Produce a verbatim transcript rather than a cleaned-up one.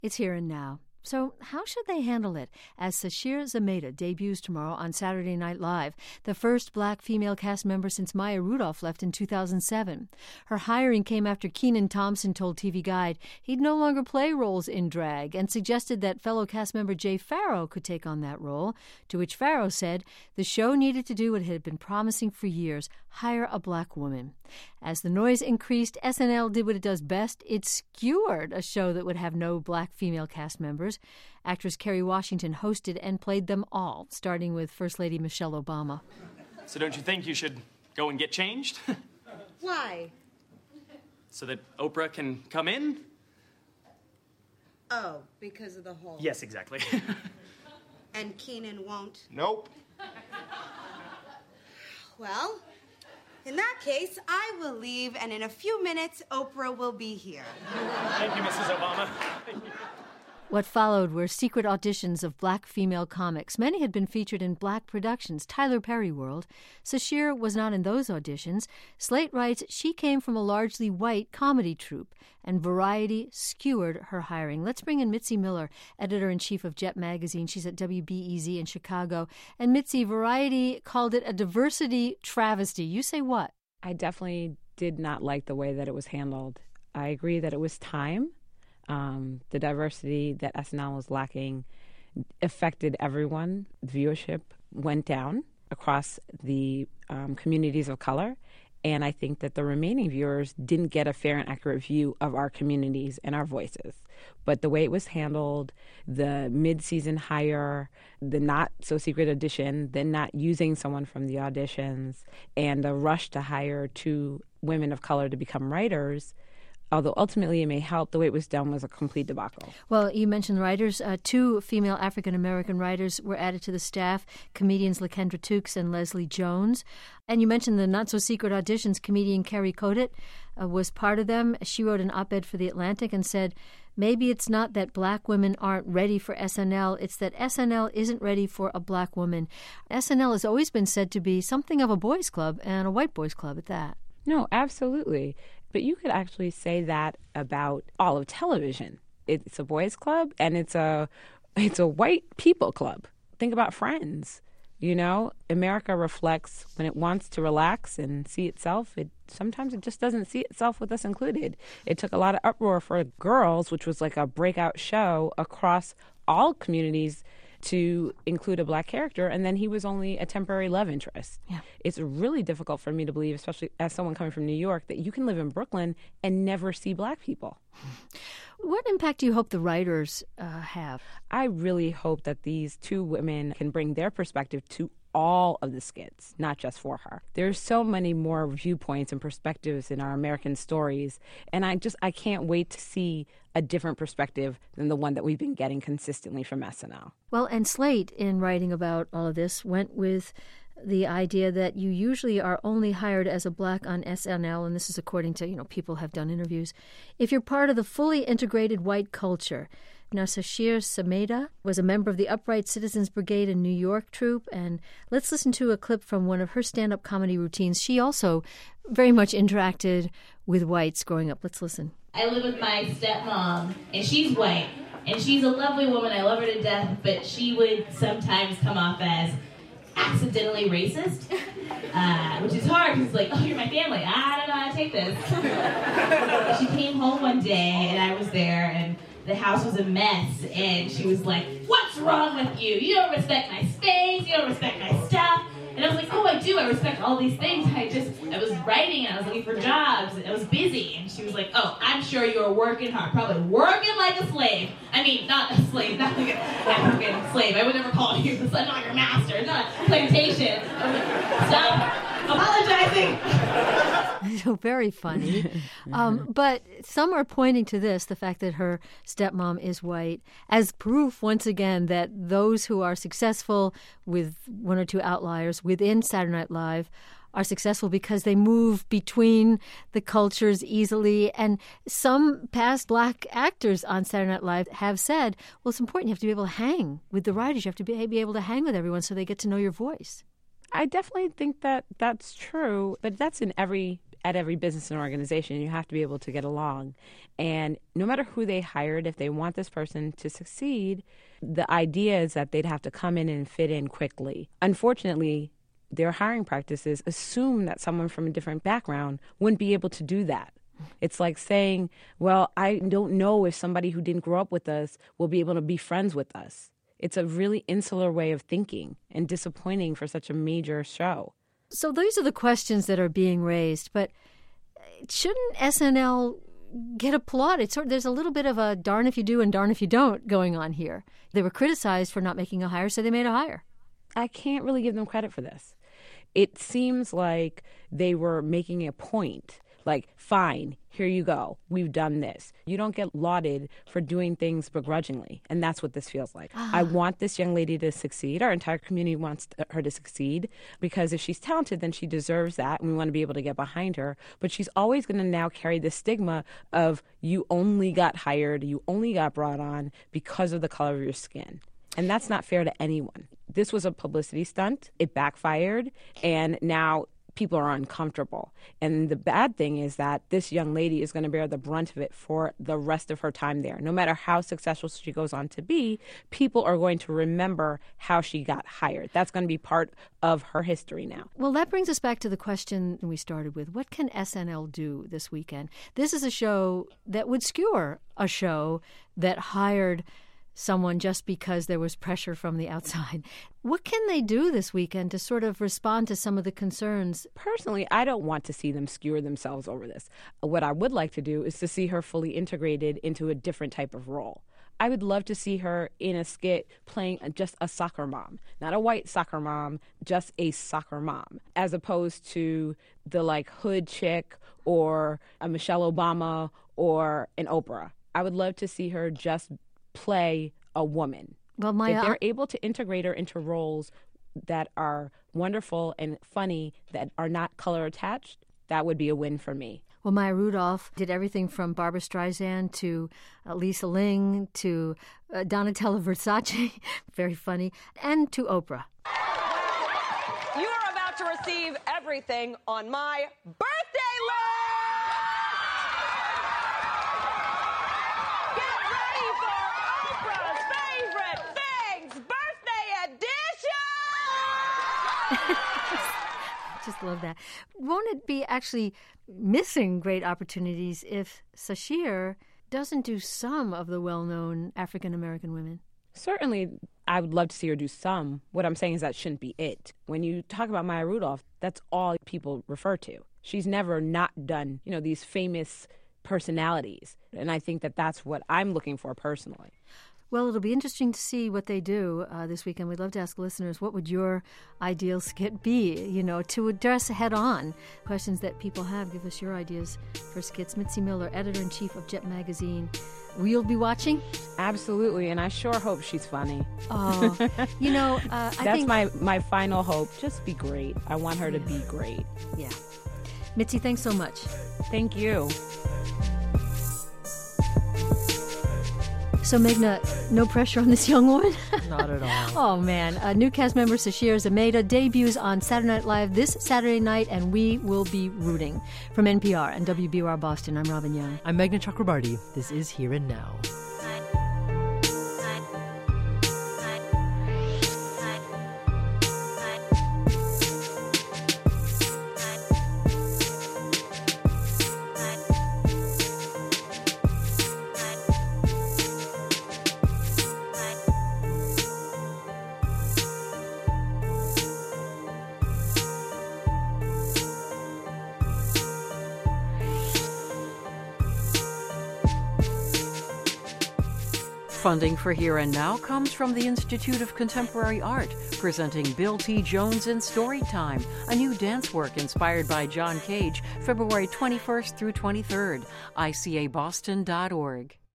It's here and now. So how should they handle it as Sasheer Zamata debuts tomorrow on Saturday Night Live, the first black female cast member since Maya Rudolph left in two thousand seven? Her hiring came after Kenan Thompson told T V Guide he'd no longer play roles in drag and suggested that fellow cast member Jay Farrow could take on that role, to which Farrow said the show needed to do what it had been promising for years, hire a black woman. As the noise increased, S N L did what it does best. It skewered a show that would have no black female cast members. Actress Kerry Washington hosted and played them all, starting with First Lady Michelle Obama. So don't you think you should go and get changed? Why? So that Oprah can come in? Oh, because of the hole. Yes, exactly. And Kenan won't? Nope. Well, in that case, I will leave, and in a few minutes, Oprah will be here. Thank you, Missus Obama. What followed were secret auditions of black female comics. Many had been featured in black productions, Tyler Perry World. Sasheer was not in those auditions. Slate writes she came from a largely white comedy troupe, and Variety skewered her hiring. Let's bring in Mitzi Miller, editor-in-chief of Jet Magazine. She's at W B E Z in Chicago. And Mitzi, Variety called it a diversity travesty. You say what? I definitely did not like the way that it was handled. I agree that it was time. Um, the diversity that S N L was lacking affected everyone. Viewership went down across the um, communities of color, and I think that the remaining viewers didn't get a fair and accurate view of our communities and our voices. But the way it was handled, the mid-season hire, the not-so-secret audition, then not using someone from the auditions, and the rush to hire two women of color to become writers, although ultimately it may help, the way it was done was a complete debacle. Well, you mentioned writers. Uh, two female African-American writers were added to the staff, comedians LaKendra Tukes and Leslie Jones. And you mentioned the not-so-secret auditions. Comedian Kerry Kodit uh, was part of them. She wrote an op-ed for The Atlantic and said, maybe it's not that black women aren't ready for S N L, it's that S N L isn't ready for a black woman. S N L has always been said to be something of a boys' club, and a white boys' club at that. No, absolutely. But you could actually say that about all of television. It's a boys' club, and it's a it's a white people club. Think about Friends. You know, America reflects when it wants to relax and see itself. It sometimes it just doesn't see itself with us included. It took a lot of uproar for Girls, which was like a breakout show across all communities, to include a black character, and then he was only a temporary love interest. Yeah. It's really difficult for me to believe, especially as someone coming from New York, that you can live in Brooklyn and never see black people. What impact do you hope the writers uh, have? I really hope that these two women can bring their perspective to all of the skits, not just for her. There's so many more viewpoints and perspectives in our American stories, and I just I can't wait to see a different perspective than the one that we've been getting consistently from S N L. Well, and Slate, in writing about all of this, went with the idea that you usually are only hired as a black on S N L, and this is according to, you know, people have done interviews, if you're part of the fully integrated white culture. Now, Sasheer Zamata was a member of the Upright Citizens Brigade in New York troupe, and let's listen to a clip from one of her stand-up comedy routines. She also very much interacted with whites growing up. Let's listen. I live with my stepmom, and she's white, and she's a lovely woman. I love her to death, but she would sometimes come off as accidentally racist, uh, which is hard because it's like, oh, you're my family. I don't know how to take this. She came home one day, and I was there, and the house was a mess, and she was like, what's wrong with you? You don't respect my space, you don't respect my stuff. And I was like, oh, I do, I respect all these things. I just, I was writing, and I was looking for jobs, and I was busy. And she was like, oh, I'm sure you were working hard, probably working like a slave. I mean, not a slave, not like an African slave. I would never call you, it's not your master, it's not a plantation. I was like, stop apologizing. So very funny. Um, but some are pointing to this, the fact that her stepmom is white, as proof, once again, that those who are successful, with one or two outliers within Saturday Night Live, are successful because they move between the cultures easily. And some past black actors on Saturday Night Live have said, well, it's important. You have to be able to hang with the writers. You have to be, be able to hang with everyone so they get to know your voice. I definitely think that that's true, but that's in every at every business and organization. You have to be able to get along. And no matter who they hired, if they want this person to succeed, the idea is that they'd have to come in and fit in quickly. Unfortunately, their hiring practices assume that someone from a different background wouldn't be able to do that. It's like saying, well, I don't know if somebody who didn't grow up with us will be able to be friends with us. It's a really insular way of thinking and disappointing for such a major show. So these are the questions that are being raised, but shouldn't S N L get applauded? Sort of, there's a little bit of a darn if you do and darn if you don't going on here. They were criticized for not making a hire, so they made a hire. I can't really give them credit for this. It seems like they were making a point. Like, fine, here you go. We've done this. You don't get lauded for doing things begrudgingly. And that's what this feels like. Ah. I want this young lady to succeed. Our entire community wants her to succeed because if she's talented, then she deserves that. And we want to be able to get behind her. But she's always going to now carry the stigma of you only got hired, you only got brought on because of the color of your skin. And that's not fair to anyone. This was a publicity stunt. It backfired. And now people are uncomfortable. And the bad thing is that this young lady is going to bear the brunt of it for the rest of her time there. No matter how successful she goes on to be, people are going to remember how she got hired. That's going to be part of her history now. Well, that brings us back to the question we started with. What can S N L do this weekend? This is a show that would skewer a show that hired someone just because there was pressure from the outside. What can they do this weekend to sort of respond to some of the concerns? Personally, I don't want to see them skewer themselves over this. What I would like to do is to see her fully integrated into a different type of role. I would love to see her in a skit playing just a soccer mom, not a white soccer mom, just a soccer mom, as opposed to the like hood chick or a Michelle Obama or an Oprah. I would love to see her just play a woman. Well, my, if they're able to integrate her into roles that are wonderful and funny, that are not color attached, that would be a win for me. Well, Maya Rudolph did everything from Barbara Streisand to uh, Lisa Ling to uh, Donatella Versace, very funny, and to Oprah. You are about to receive everything on my birthday list! Get ready for Oprah's favorite things, birthday edition! Just love that. Won't it be actually missing great opportunities if Sasheer doesn't do some of the well-known African-American women? Certainly, I would love to see her do some. What I'm saying is that shouldn't be it. When you talk about Maya Rudolph, that's all people refer to. She's never not done, you know, these famous personalities. And I think that that's what I'm looking for personally. Well, it'll be interesting to see what they do uh, this weekend. We'd love to ask listeners, what would your ideal skit be, you know, to address head-on questions that people have. Give us your ideas for skits. Mitzi Miller, editor-in-chief of Jet Magazine. We'll be watching? Absolutely, and I sure hope she's funny. Oh, you know, uh, I That's think... my, my final hope. Just be great. I want her to be great. Yeah. Mitzi, thanks so much. Thank you. So, Meghna, no pressure on this young woman? Not at all. Oh, man. Uh, new cast member Sasheer Zamata debuts on Saturday Night Live this Saturday night, and we will be rooting. From N P R and W B U R Boston, I'm Robin Young. I'm Meghna Chakrabarti. This is Here and Now. Funding for Here and Now comes from the Institute of Contemporary Art, presenting Bill T. Jones in Storytime, a new dance work inspired by John Cage, February twenty-first through twenty-third, I C A Boston dot org.